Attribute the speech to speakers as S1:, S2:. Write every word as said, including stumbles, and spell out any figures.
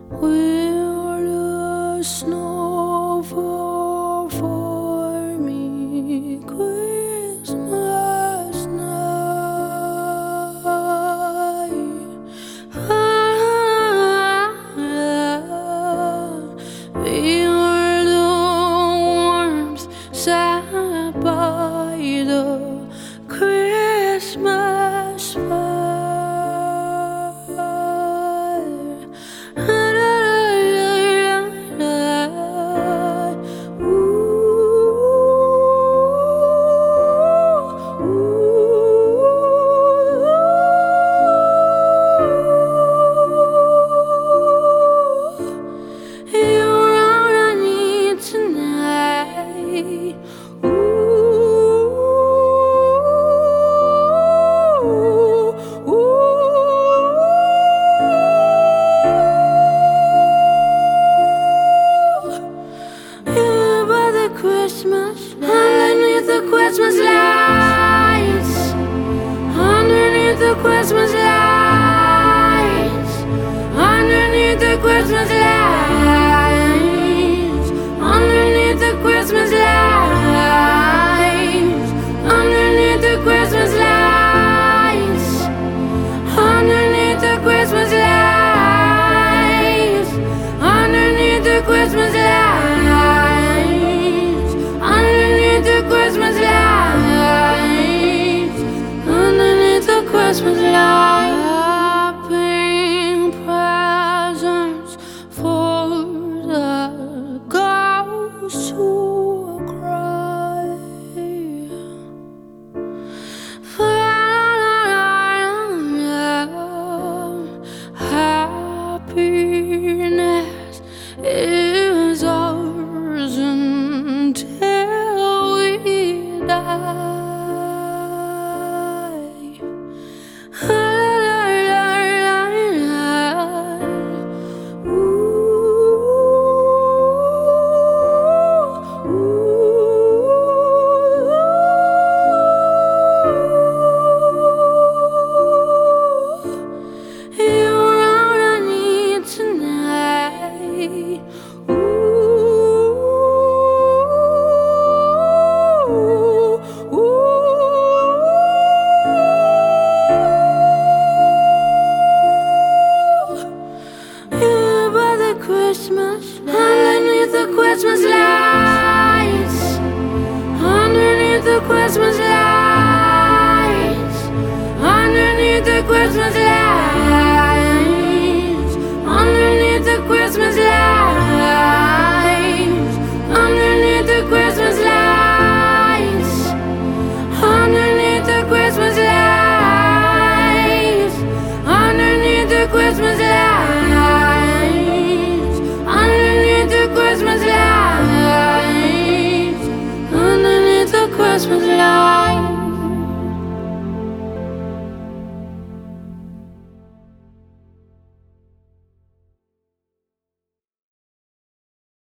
S1: Will the snow fall for me Christmas night? Ah, we were the warmth sat by the Christmas fire. Christmas underneath the Christmas lights, underneath the Christmas lights, underneath the Christmas lights, underneath the Christmas lights, underneath the Christmas lights, underneath the Christmas lights, underneath the Christmas lights. Christmas lights, underneath the Christmas lights, wrapping presents for the ghosts who cry. Happiness is ours until die. Ooh, ooh. You're all I need tonight. Christmas, underneath the Christmas lights, underneath the Christmas lights, underneath the Christmas lights.